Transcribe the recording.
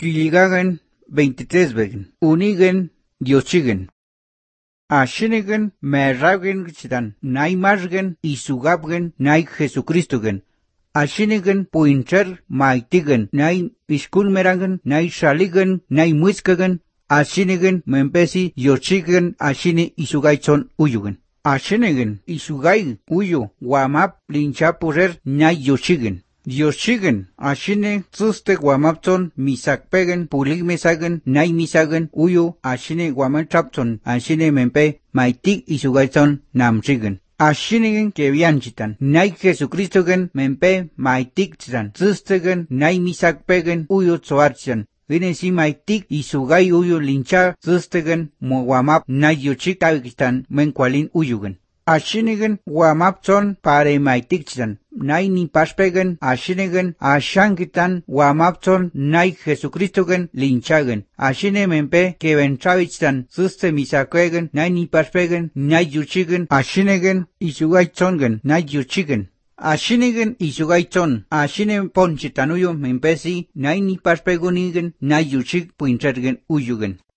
Kiligagan 23 vegan. Unigen Diochigen. Ashinigen merragen chidan. Nay margen isugabgen nay Jesucristogen. Ashinigen puincher maitigen. Nay iskulmeragen nay shaligen nay muiskagen. Ashinigen mempesi yochigen ashini isugaichon uyugen. Ashinigen isugai uyu wamap linchapurer nay yochigen. Dioschigen, ashine tzuste guamapton, misakpegen, puligmesagen, nay misagen, uyu, ashine guamachapton, ashine mempe, maitik isugaiton, namchigen. Ashinigen kevianchitan, nay Jesucristogen, mempe, maitik chitan, tzustegen, nay misakpegen, uyu tzoarchian. Vinesi maitik isugay uyu lincha, tzustegen, guamap, nay yochik tavikistan, menqualin uyugen. Ashinigen guamapton pare maitikchan, nay ni paspegen, ashinigen ashangitan guamapton nay Jesucristogen linchagen, ashine mempe kevenchavichtan, suste misakwegen, nay ni paspegen, nay yuchigen, ashinigen isugaichongen, nay yuchigen. Ashinigen isugaichon, ashine ponchitanuyo mempesi, nay ni paspegonigen, nay yuchik puinchergen uyugen.